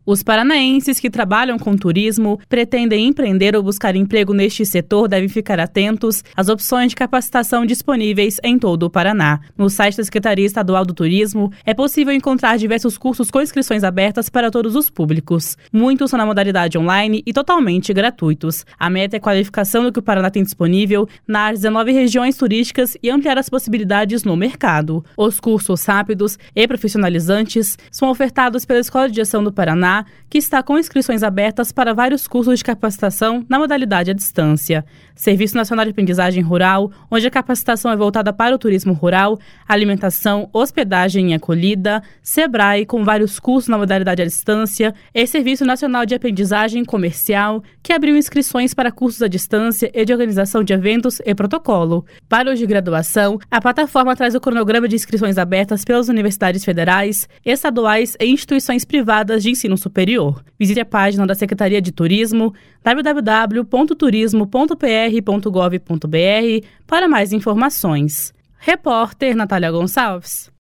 Os paranaenses que trabalham com turismo, pretendem empreender ou buscar emprego neste setor devem ficar atentos às opções de capacitação disponíveis em todo o Paraná. No site da Secretaria Estadual do Turismo, é possível encontrar diversos cursos com inscrições abertas para todos os públicos. Muitos são na modalidade online e totalmente gratuitos. A meta é a qualificação do que o Paraná tem disponível nas 19 regiões turísticas e ampliar as possibilidades no mercado. Os cursos rápidos e profissionalizantes são ofertados pela Escola de Gestão do Paraná, que está com inscrições abertas para vários cursos de capacitação na modalidade à distância. Serviço Nacional de Aprendizagem Rural, onde a capacitação é voltada para o turismo rural, alimentação, hospedagem e acolhida, Sebrae, com vários cursos na modalidade à distância, e Serviço Nacional de Aprendizagem Comercial, que abriu inscrições para cursos à distância e de organização de eventos e protocolo. Para os de graduação, a plataforma traz o cronograma de inscrições abertas pelas universidades federais, estaduais e instituições privadas de ensino superior. Visite a página da Secretaria de Turismo, www.turismo.pr.gov.br, para mais informações. Repórter Natália Gonçalves.